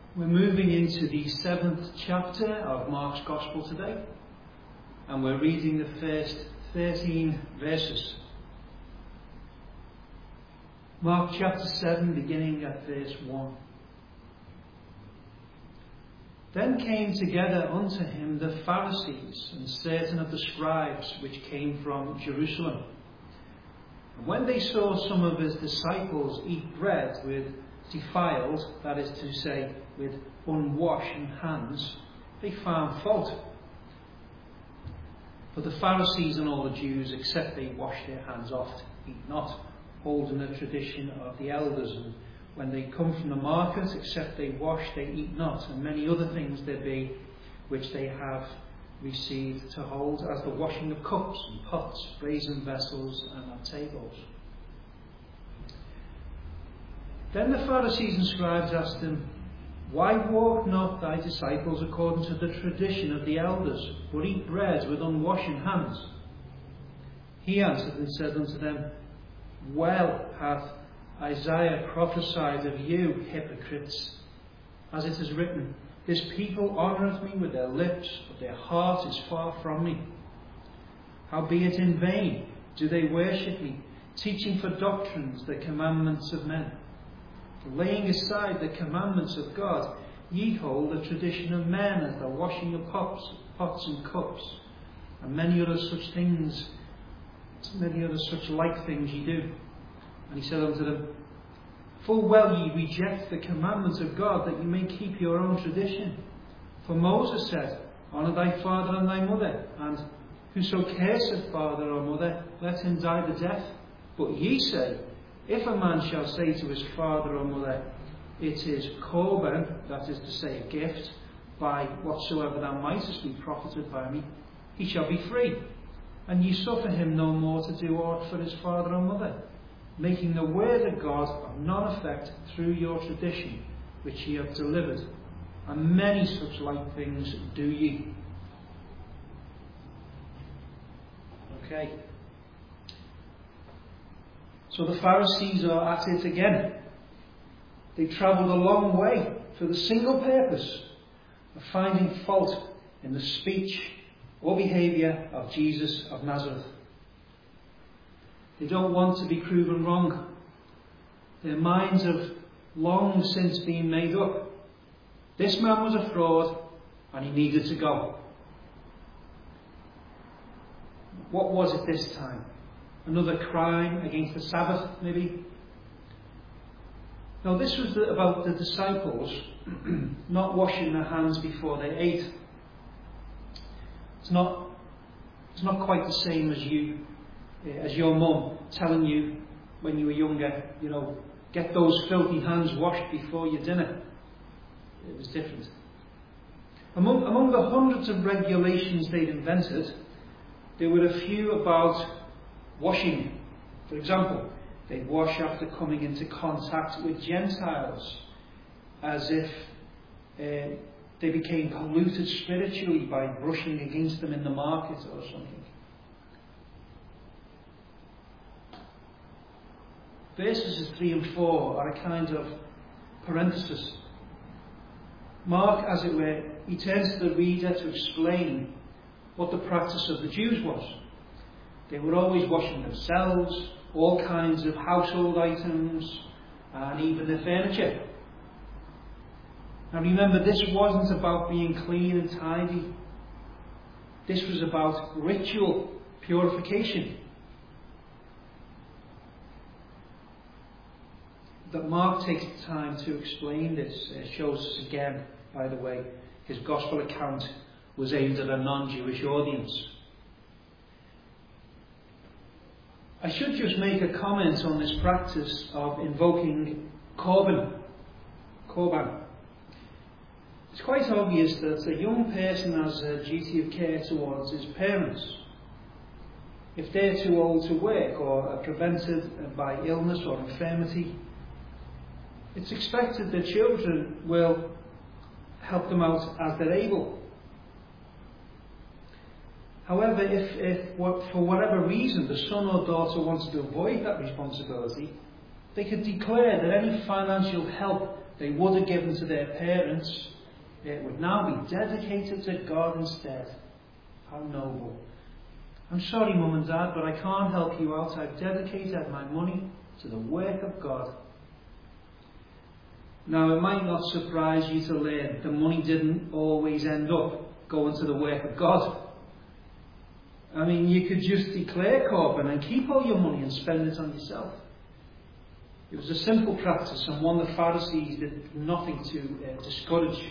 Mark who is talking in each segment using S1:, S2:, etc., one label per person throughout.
S1: We're moving into the 7th chapter of Mark's Gospel today, and we're reading the first 13 verses. Mark chapter 7, beginning at verse 1. Then came together unto him the Pharisees and certain of the scribes which came from Jerusalem. And when they saw some of his disciples eat bread with defiled, that is to say, with unwashed hands, they found fault. For the Pharisees and all the Jews, except they wash their hands oft, eat not, holding the tradition of the elders. And when they come from the market, except they wash, they eat not. And many other things there be which they have received to hold, as the washing of cups and pots, brazen vessels, and at tables. Then the Pharisees and scribes asked him, Why walk not thy disciples according to the tradition of the elders, but eat bread with unwashed hands? He answered and said unto them, Well hath Isaiah prophesied of you, hypocrites, as it is written, This people honoureth me with their lips, but their heart is far from me. Howbeit in vain do they worship me, teaching for doctrines the commandments of men. Laying aside the commandments of God, ye hold the tradition of men, as the washing of pots and cups, and many other such like things ye do. And he said unto them, Full well ye reject the commandments of God, that ye may keep your own tradition. For Moses said, Honour thy father and thy mother, and whoso curseth father or mother, let him die the death. But ye say, If a man shall say to his father or mother, It is Corban, that is to say, a gift, by whatsoever thou mightest be profited by me, he shall be free. And ye suffer him no more to do aught for his father or mother, making the word of God of none effect through your tradition, which ye have delivered. And many such like things do ye. Okay. So the Pharisees are at it again. They travelled a long way for the single purpose of finding fault in the speech or behaviour of Jesus of Nazareth. They don't want to be proven wrong. Their minds have long since been made up. This man was a fraud and he needed to go. What was it this time? Another crime against the Sabbath, maybe? Now, this was about the disciples not washing their hands before they ate. It's not quite the same as your mum telling you when you were younger, get those filthy hands washed before your dinner. It was different. Among the hundreds of regulations they'd invented, there were a few about washing. For example, they'd wash after coming into contact with Gentiles, as if they became polluted spiritually by brushing against them in the market or something. Verses 3 and 4 are a kind of parenthesis. Mark, as it were, he turns to the reader to explain what the practice of the Jews was. They were always washing themselves, all kinds of household items, and even their furniture. Now remember, this wasn't about being clean and tidy. This was about ritual purification. That Mark takes the time to explain this shows us again, by the way, his gospel account was aimed at a non-Jewish audience. I should just make a comment on this practice of invoking Corban. It's quite obvious that a young person has a duty of care towards his parents. If they're too old to work or are prevented by illness or infirmity, it's expected that children will help them out as they're able. However, if for whatever reason the son or daughter wants to avoid that responsibility, they could declare that any financial help they would have given to their parents, it would now be dedicated to God instead. How noble. I'm sorry, Mum and Dad, but I can't help you out. I've dedicated my money to the work of God. Now, it might not surprise you to learn the money didn't always end up going to the work of God. I mean, you could just declare Corban and keep all your money and spend it on yourself. It was a simple practice and one the Pharisees did nothing to discourage.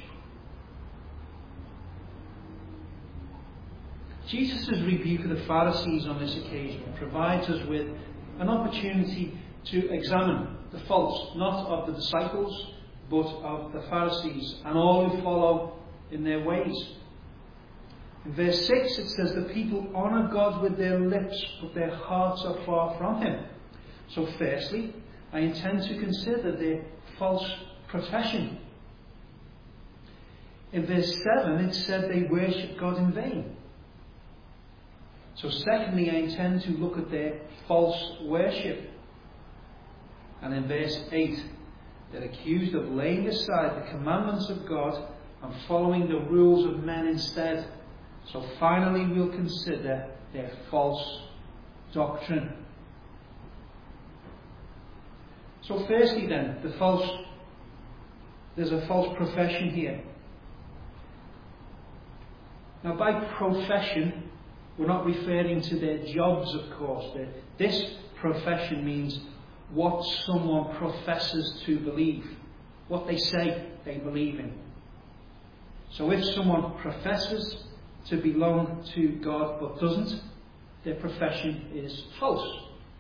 S1: Jesus' rebuke of the Pharisees on this occasion provides us with an opportunity to examine the faults, not of the disciples, but of the Pharisees and all who follow in their ways. In verse 6 it says, the people honour God with their lips, but their hearts are far from Him. So firstly, I intend to consider their false profession. In verse 7 it said they worship God in vain. So secondly, I intend to look at their false worship. And in verse 8, they're accused of laying aside the commandments of God and following the rules of men instead. So finally we'll consider their false doctrine. So firstly then, there's a false profession here. Now by profession, we're not referring to their jobs, of course. This profession means what someone professes to believe, what they say they believe in. So if someone professes to belong to God but doesn't, their profession is false.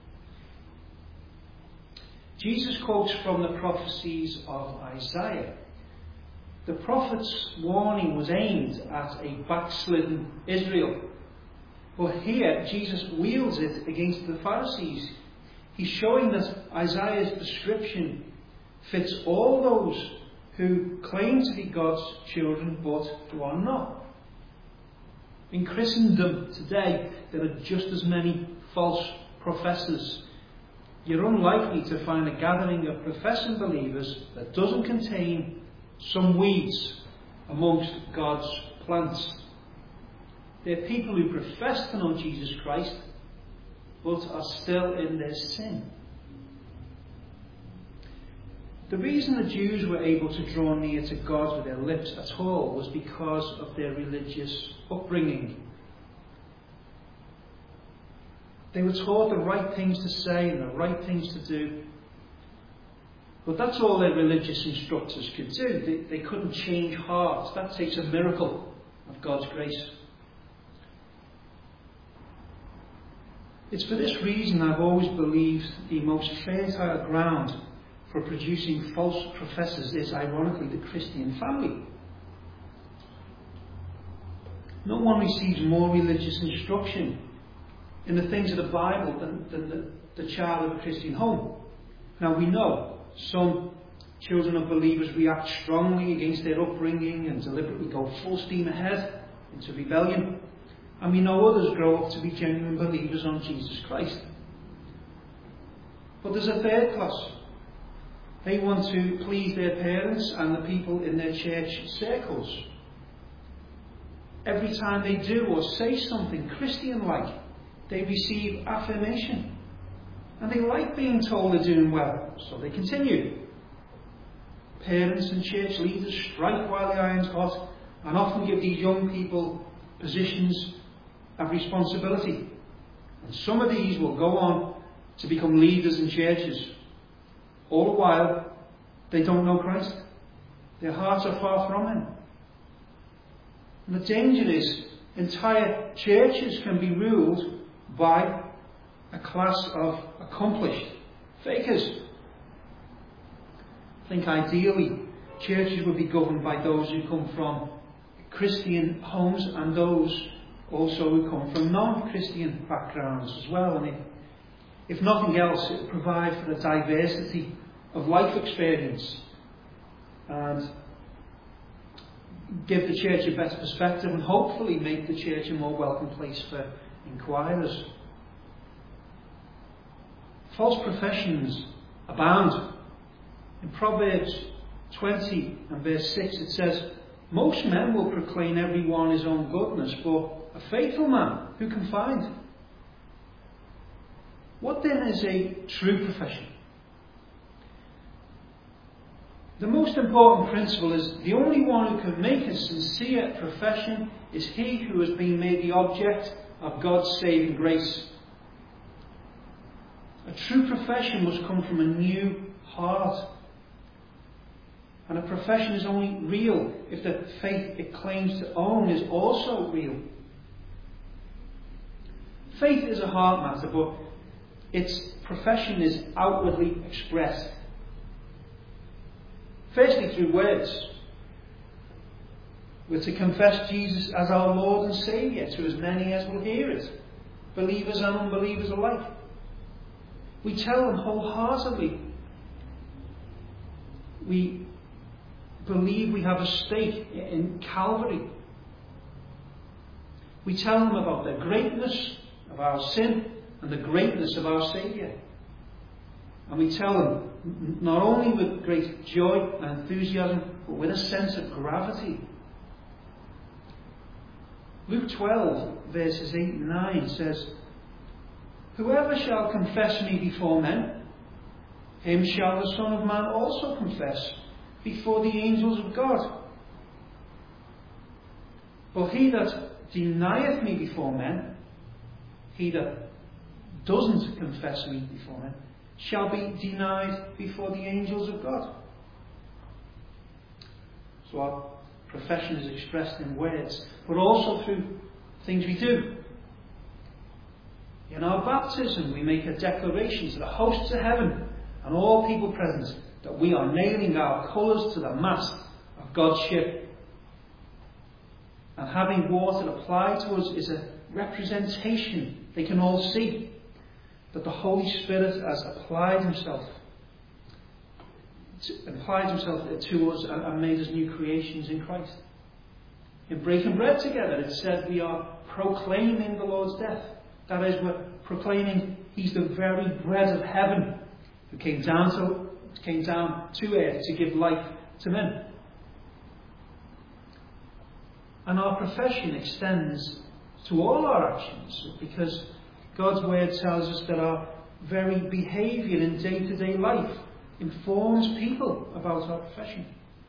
S1: Jesus quotes from the prophecies of Isaiah. The prophet's warning was aimed at a backslidden Israel. But here, Jesus wields it against the Pharisees. He's showing that Isaiah's description fits all those who claim to be God's children but who are not. In Christendom today, there are just as many false professors. You're unlikely to find a gathering of professing believers that doesn't contain some weeds amongst God's plants. They're people who profess to know Jesus Christ, but are still in their sin. The reason the Jews were able to draw near to God with their lips at all was because of their religious upbringing. They were taught the right things to say and the right things to do. But that's all their religious instructors could do. They couldn't change hearts. That takes a miracle of God's grace. It's for this reason I've always believed the most fertile ground for producing false professors is, ironically, the Christian family. No one receives more religious instruction in the things of the Bible than the child of a Christian home. Now we know some children of believers react strongly against their upbringing and deliberately go full steam ahead into rebellion. And we know others grow up to be genuine believers on Jesus Christ. But there's a third class. They want to please their parents and the people in their church circles. Every time they do or say something Christian-like, they receive affirmation. And they like being told they're doing well, so they continue. Parents and church leaders strike while the iron's hot and often give these young people positions of responsibility. And some of these will go on to become leaders in churches. All the while, they don't know Christ. Their hearts are far from Him. And the danger is, entire churches can be ruled by a class of accomplished fakers. I think ideally, churches would be governed by those who come from Christian homes and those also who come from non-Christian backgrounds as well. And if nothing else, it will provide for a diversity of life experience and give the church a better perspective and hopefully make the church a more welcome place for inquirers. False professions abound. In Proverbs 20 and verse 6 it says, "Most men will proclaim every one his own goodness, but a faithful man who can find?" What then is a true profession? The most important principle is the only one who can make a sincere profession is he who has been made the object of God's saving grace. A true profession must come from a new heart. And a profession is only real if the faith it claims to own is also real. Faith is a heart matter, but its profession is outwardly expressed. Firstly, through words. We're to confess Jesus as our Lord and Saviour to as many as will hear it, believers and unbelievers alike. We tell them wholeheartedly. We believe we have a stake in Calvary. We tell them about the greatness of our sin and the greatness of our Saviour. And we tell them not only with great joy and enthusiasm, but with a sense of gravity. Luke 12, verses 8 and 9 says, "Whoever shall confess me before men, him shall the Son of Man also confess before the angels of God. But he that denieth me before men, he that doesn't confess me before men, shall be denied before the angels of God." So our profession is expressed in words, but also through things we do. In our baptism, we make a declaration to the hosts of heaven and all people present that we are nailing our colours to the mast of God's ship. And having water applied to us is a representation they can all see that the Holy Spirit has applied himself to us and made us new creations in Christ. In breaking bread together, it said we are proclaiming the Lord's death. That is, we're proclaiming he's the very bread of heaven who came down to earth to give life to men. And our profession extends to all our actions, because God's word tells us that our very behaviour in day-to-day life informs people about our profession.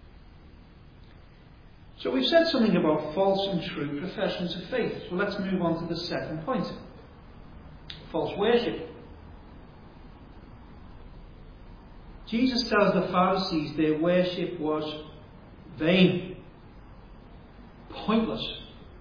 S1: So we've said something about false and true professions of faith. So let's move on to the second point. False worship. Jesus tells the Pharisees their worship was vain, pointless.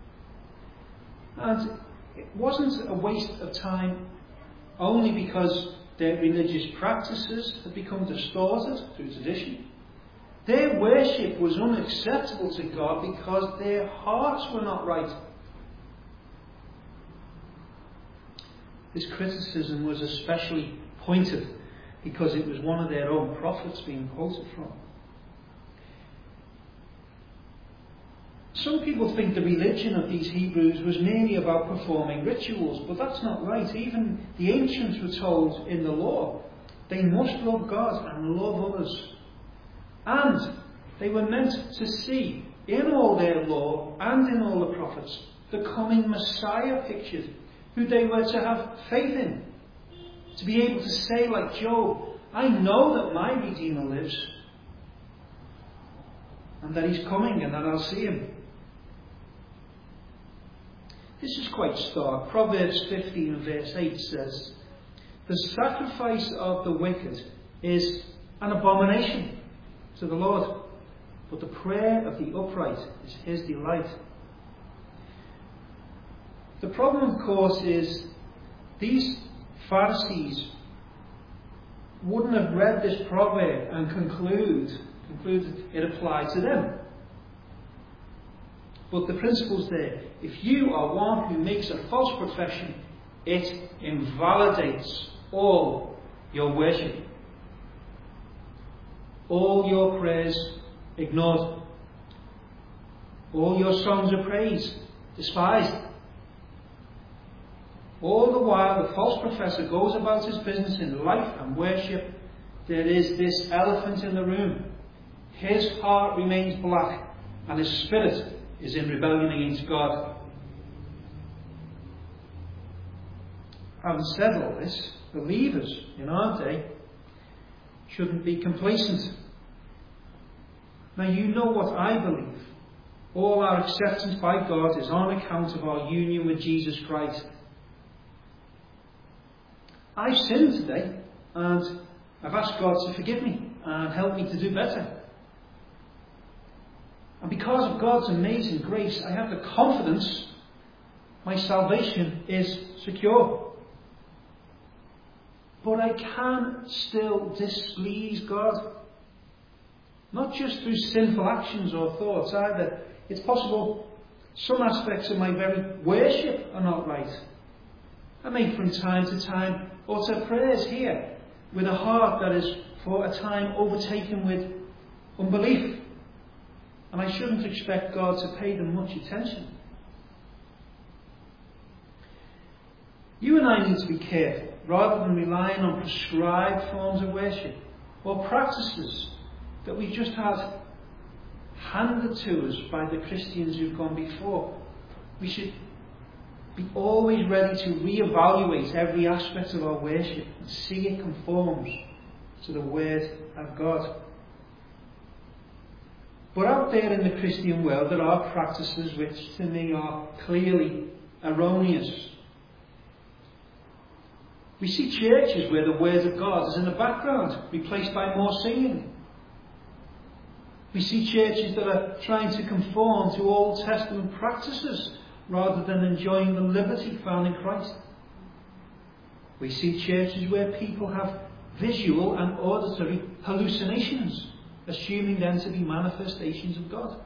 S1: And it wasn't a waste of time only because their religious practices had become distorted through tradition. Their worship was unacceptable to God because their hearts were not right. This criticism was especially pointed because it was one of their own prophets being quoted from. Some people think the religion of these Hebrews was merely about performing rituals, but that's not right. Even the ancients were told in the law they must love God and love others. And they were meant to see in all their law and in all the prophets the coming Messiah pictured, who they were to have faith in. To be able to say, like Job, I know that my Redeemer lives, and that he's coming and that I'll see him. This is quite stark. Proverbs 15 and verse 8 says, "The sacrifice of the wicked is an abomination to the Lord, but the prayer of the upright is his delight." The problem, of course, is these Pharisees wouldn't have read this proverb and concluded it applied to them. But the principle's there. If you are one who makes a false profession, it invalidates all your worship. All your prayers ignored. All your songs of praise despised. All the while the false professor goes about his business in life and worship, there is this elephant in the room. his heart remains black and his spirit is in rebellion against God. Having said all this, believers in our day shouldn't be complacent. Now, you know what I believe. All our acceptance by God is on account of our union with Jesus Christ. I've sinned today, and I've asked God to forgive me and help me to do better. And because of God's amazing grace, I have the confidence my salvation is secure. But I can still displease God. Not just through sinful actions or thoughts either. It's possible some aspects of my very worship are not right. I may from time to time utter prayers here with a heart that is for a time overtaken with unbelief. And I shouldn't expect God to pay them much attention. You and I need to be careful, rather than relying on prescribed forms of worship or practices that we just had handed to us by the Christians who've gone before. We should be always ready to reevaluate every aspect of our worship and see it conforms to the Word of God. But out there in the Christian world, there are practices which to me are clearly erroneous. We see churches where the Word of God is in the background, replaced by more singing. We see churches that are trying to conform to Old Testament practices rather than enjoying the liberty found in Christ. We see churches where people have visual and auditory hallucinations, assuming them to be manifestations of God.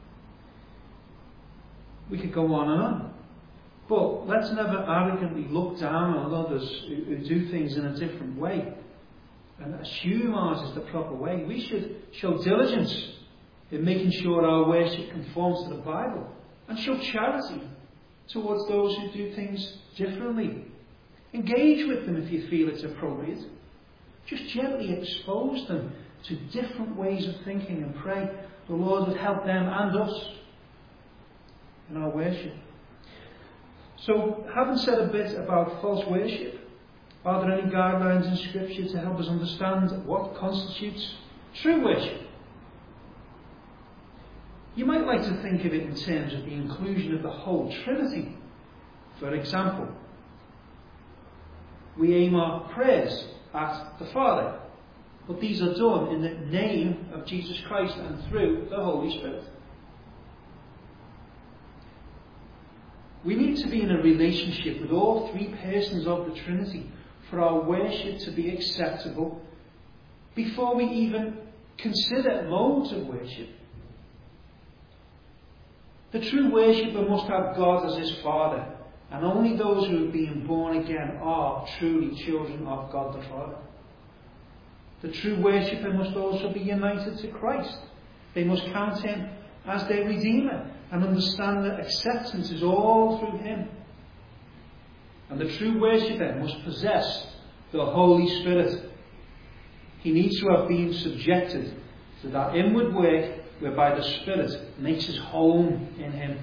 S1: We could go on and on. But let's never arrogantly look down on others who do things in a different way and assume ours is the proper way. We should show diligence in making sure our worship conforms to the Bible and show charity towards those who do things differently. Engage with them if you feel it's appropriate. Just gently expose them to different ways of thinking and pray the Lord would help them and us in our worship. So, having said a bit about false worship, are there any guidelines in Scripture to help us understand what constitutes true worship? You might like to think of it in terms of the inclusion of the whole Trinity. For example, we aim our prayers at the Father, but these are done in the name of Jesus Christ and through the Holy Spirit. We need to be in a relationship with all three persons of the Trinity for our worship to be acceptable before we even consider modes of worship. The true worshipper must have God as his Father, and only those who have been born again are truly children of God the Father. The true worshipper must also be united to Christ. They must count him as their Redeemer and understand that acceptance is all through him. And the true worshipper must possess the Holy Spirit. He needs to have been subjected to that inward work whereby the Spirit makes his home in him.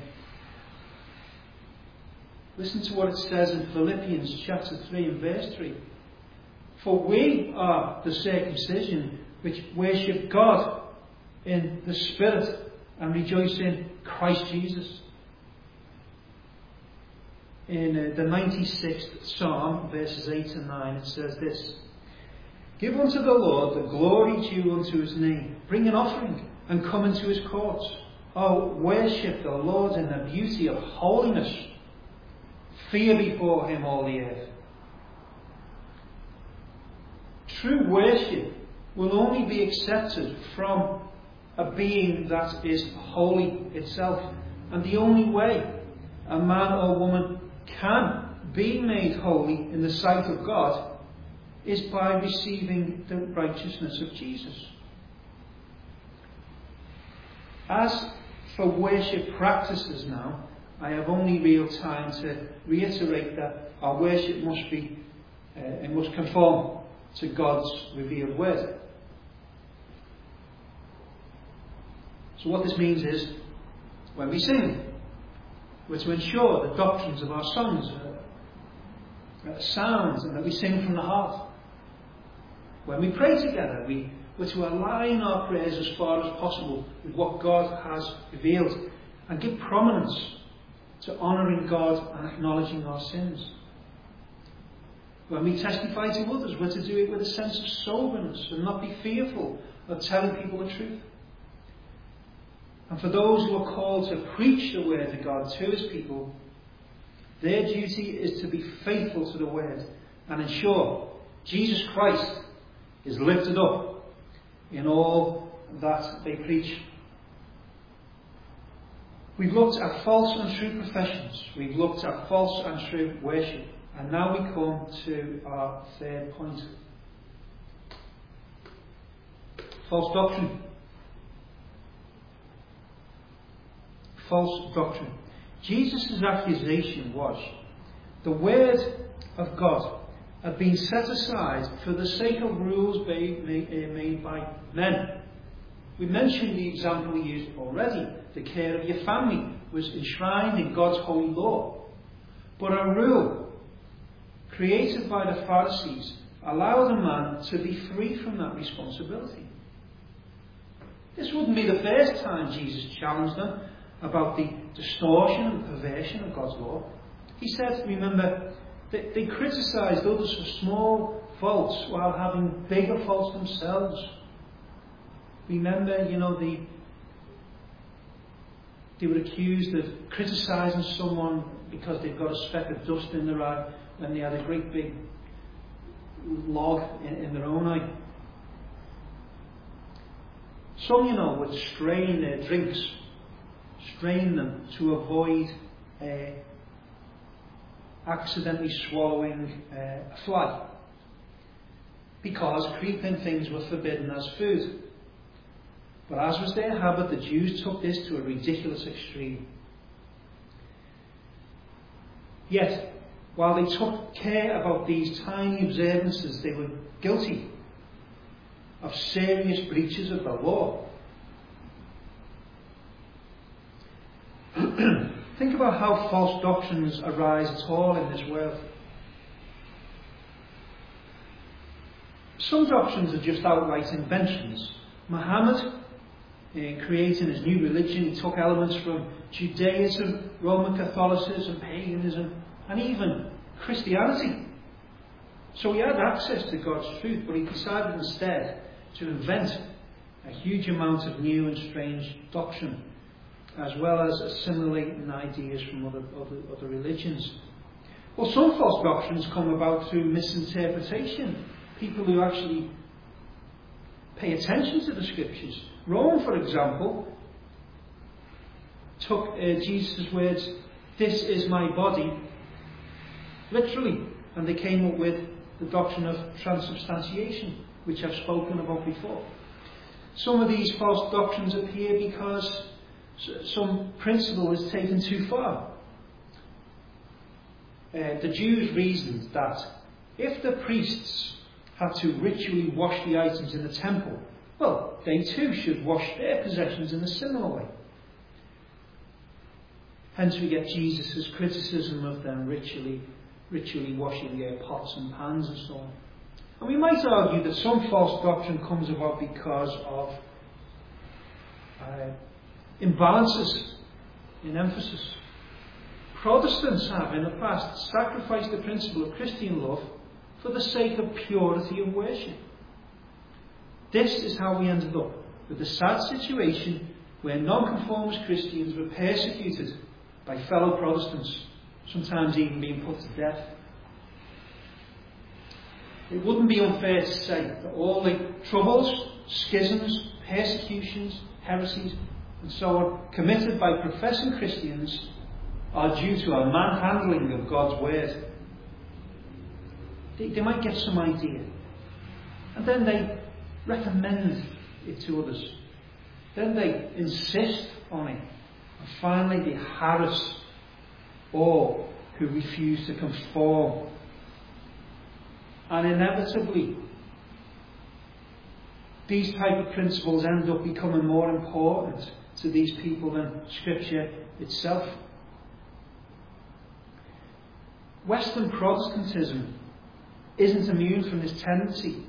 S1: Listen to what it says in Philippians chapter 3 and verse 3. For we are the circumcision which worship God in the Spirit and rejoice in Christ Jesus. In the 96th Psalm, verses 8 and 9, it says this: Give unto the Lord the glory due unto his name. Bring an offering and come into his courts. Oh, worship the Lord in the beauty of holiness. Fear before him all the earth. True worship will only be accepted from a being that is holy itself. And the only way a man or woman can be made holy in the sight of God is by receiving the righteousness of Jesus. As for worship practices now, I have only real time to reiterate that our worship must be, it must conform to God's revealed word. So what this means is, when we sing, we're to ensure the doctrines of our songs are sound and that we sing from the heart. When we pray together, we're to align our prayers as far as possible with what God has revealed and give prominence to honouring God and acknowledging our sins. When we testify to others, we're to do it with a sense of soberness and not be fearful of telling people the truth. And for those who are called to preach the word of God to his people, their duty is to be faithful to the word and ensure Jesus Christ is lifted up in all that they preach. We've looked at false and true professions. We've looked at false and true worship. And now we come to our third point. False doctrine. False doctrine. Jesus' accusation was the word of God had been set aside for the sake of rules made by men. We mentioned the example we used already. The care of your family was enshrined in God's holy law. But a rule created by the Pharisees allowed a man to be free from that responsibility. This wouldn't be the first time Jesus challenged them about the distortion and perversion of God's law. He said, remember, that they criticised others for small faults while having bigger faults themselves. Remember, they were accused of criticising someone because they've got a speck of dust in their eye when they had a great big log in their own eye. Some, would strain their drinks, strain them to avoid accidentally swallowing a fly, because creeping things were forbidden as food. But as was their habit, the Jews took this to a ridiculous extreme. Yet, while they took care about these tiny observances, they were guilty of serious breaches of the law. Think about how false doctrines arise at all in this world. Some doctrines are just outright inventions. Muhammad, in creating his new religion, he took elements from Judaism, Roman Catholicism, paganism, and even Christianity. So he had access to God's truth, but he decided instead to invent a huge amount of new and strange doctrine, as well as assimilating ideas from other religions. Well, some false doctrines come about through misinterpretation. People who actually pay attention to the scriptures. Rome, for example, took Jesus' words, "This is my body," literally, and they came up with the doctrine of transubstantiation, which I've spoken about before. Some of these false doctrines appear because some principle is taken too far. The Jews reasoned that if the priests had to ritually wash the items in the temple, well, they too should wash their possessions in a similar way. Hence we get Jesus' criticism of them ritually washing their pots and pans and so on. And we might argue that some false doctrine comes about because of imbalances in emphasis. Protestants have in the past sacrificed the principle of Christian love for the sake of purity of worship. This is how we ended up with the sad situation where nonconformist Christians were persecuted by fellow Protestants, sometimes even being put to death. It wouldn't be unfair to say that all the troubles, schisms, persecutions, heresies, and so on committed by professing Christians are due to a manhandling of God's word. They might get some idea, and then they recommend it to others. Then they insist on it, and finally they harass all who refuse to conform. And inevitably, these type of principles end up becoming more important to these people than Scripture itself. Western Protestantism isn't immune from this tendency.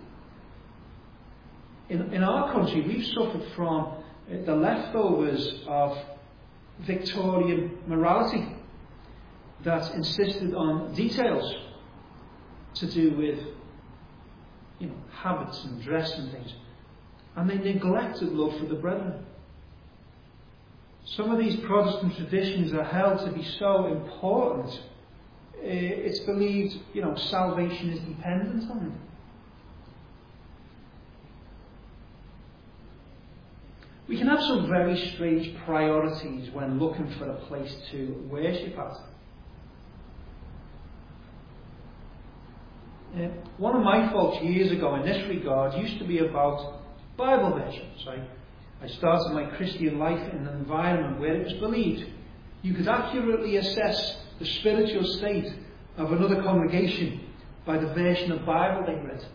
S1: In our country, we've suffered from the leftovers of Victorian morality that insisted on details to do with, habits and dress and things. And they neglected love for the brethren. Some of these Protestant traditions are held to be so important, it's believed, salvation is dependent on them. We can have some very strange priorities when looking for a place to worship at. One of my faults years ago in this regard used to be about Bible versions. I started my Christian life in an environment where it was believed you could accurately assess the spiritual state of another congregation by the version of Bible they read.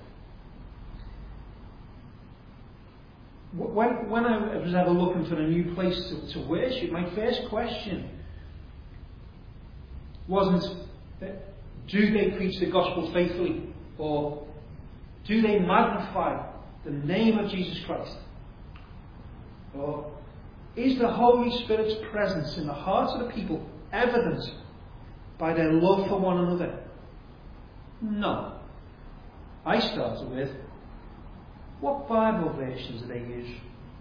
S1: When I was ever looking for a new place to worship, my first question wasn't, do they preach the gospel faithfully? Or do they magnify the name of Jesus Christ? Or is the Holy Spirit's presence in the hearts of the people evident by their love for one another? No. I started with, what Bible versions do they use?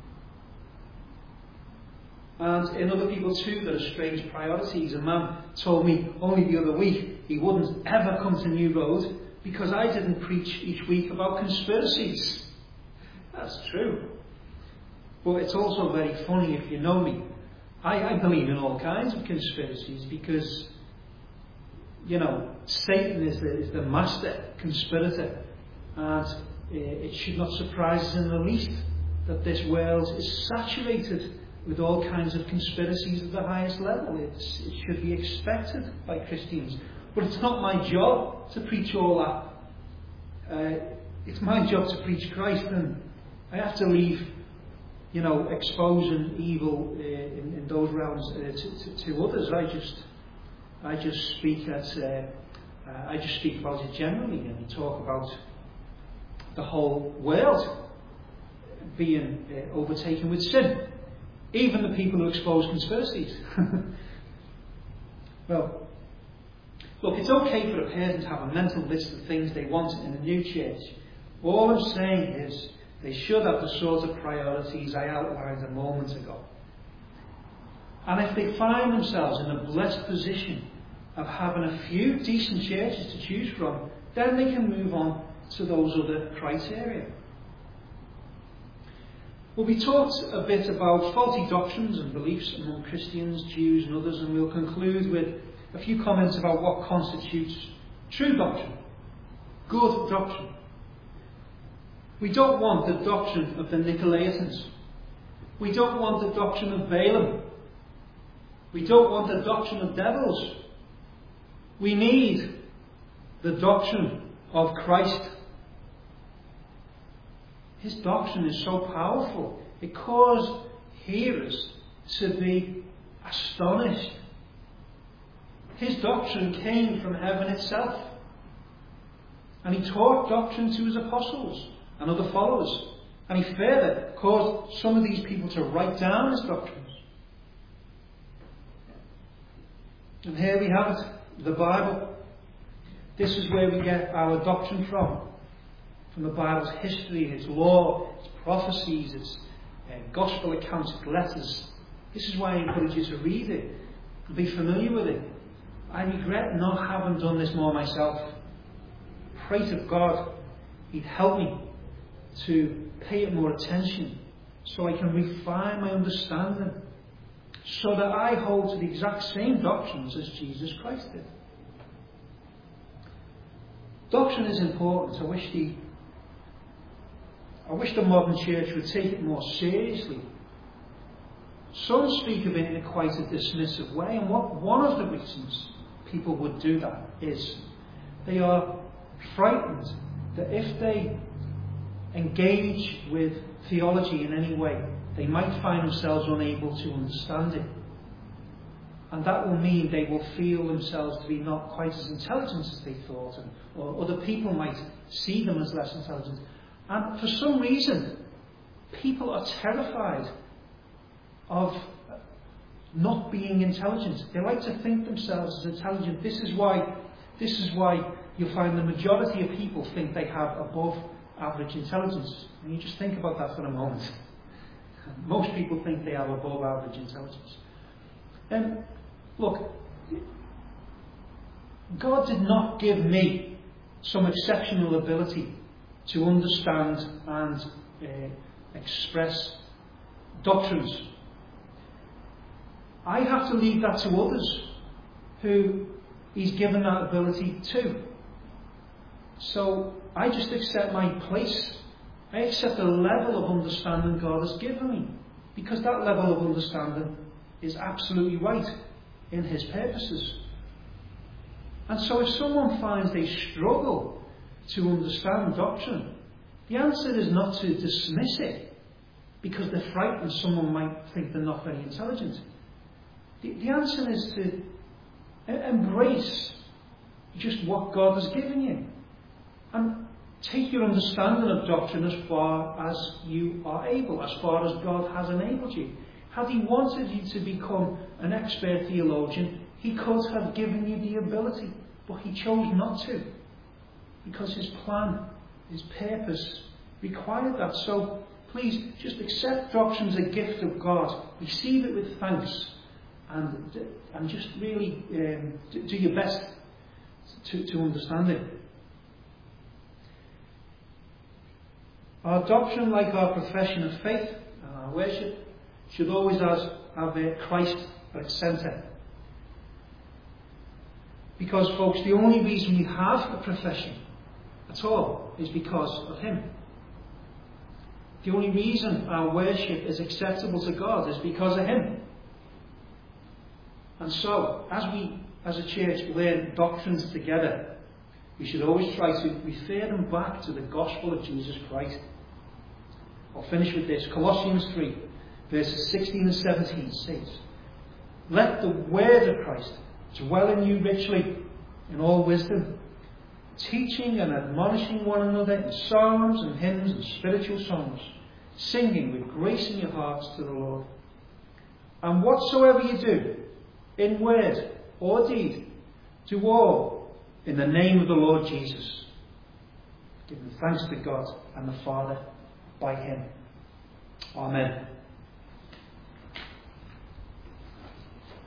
S1: And in other people too, there are strange priorities. A man told me only the other week he wouldn't ever come to New Road because I didn't preach each week about conspiracies. That's true. But it's also very funny if you know me. I believe in all kinds of conspiracies because, Satan is the master conspirator. And it should not surprise us in the least that this world is saturated with all kinds of conspiracies at the highest level. It should be expected by Christians. But it's not my job to preach all that. It's my job to preach Christ, and I have to leave, exposing evil in those realms to others. I just speak about it generally, and talk about the whole world being overtaken with sin. Even the people who expose conspiracies. Well, look, it's okay for a parent to have a mental list of things they want in a new church. All I'm saying is they should have the sort of priorities I outlined a moment ago. And if they find themselves in a blessed position of having a few decent churches to choose from, then they can move on to those other criteria. Well, we talked a bit about faulty doctrines and beliefs among Christians, Jews and others, and we'll conclude with a few comments about what constitutes true doctrine, good doctrine. We don't want the doctrine of the Nicolaitans. We don't want the doctrine of Balaam. We don't want the doctrine of devils. We need the doctrine of Christ. His doctrine is so powerful, it caused hearers to be astonished. His doctrine came from heaven itself. And he taught doctrine to his apostles and other followers. And he further caused some of these people to write down his doctrines. And here we have it, the Bible. This is where we get our doctrine from the Bible's history, its law, its prophecies, its gospel accounts, its letters. This is why I encourage you to read it and be familiar with it. I regret not having done this more myself. Pray to God He'd help me to pay it more attention so I can refine my understanding so that I hold to the exact same doctrines as Jesus Christ did. Doctrine is important. I wish the modern church would take it more seriously. Some speak of it in quite a dismissive way, and one of the reasons people would do that is they are frightened that if they engage with theology in any way, they might find themselves unable to understand it. And that will mean they will feel themselves to be not quite as intelligent as they thought, or other people might see them as less intelligent. And for some reason, people are terrified of not being intelligent. They like to think themselves as intelligent. This is why you'll find the majority of people think they have above average intelligence. And you just think about that for a moment. Most people think they have above average intelligence. Look, God did not give me some exceptional ability to understand and express doctrines. I have to leave that to others who He's given that ability to. So I just accept my place. I accept the level of understanding God has given me, because that level of understanding is absolutely right in His purposes. And so if someone finds they struggle to understand doctrine, the answer is not to dismiss it because they're frightened someone might think they're not very intelligent. The answer is to embrace just what God has given you and take your understanding of doctrine as far as you are able, as far as God has enabled you. Had He wanted you to become an expert theologian, He could have given you the ability, but He chose not to, because His plan, His purpose required that. So please just accept doctrine as a gift of God, receive it with thanks, and just really do your best to understand it. Our doctrine, like our profession of faith and our worship, should always have Christ at its centre. Because, folks, the only reason we have a profession at all is because of Him. The only reason our worship is acceptable to God is because of Him. And so, as we, as a church, learn doctrines together, we should always try to refer them back to the gospel of Jesus Christ. I'll finish with this. Colossians 3, verses 16 and 17 says, "Let the word of Christ dwell in you richly in all wisdom, teaching and admonishing one another in psalms and hymns and spiritual songs, singing with grace in your hearts to the Lord. And whatsoever you do, in word or deed, do all in the name of the Lord Jesus, giving thanks to God and the Father by Him." Amen.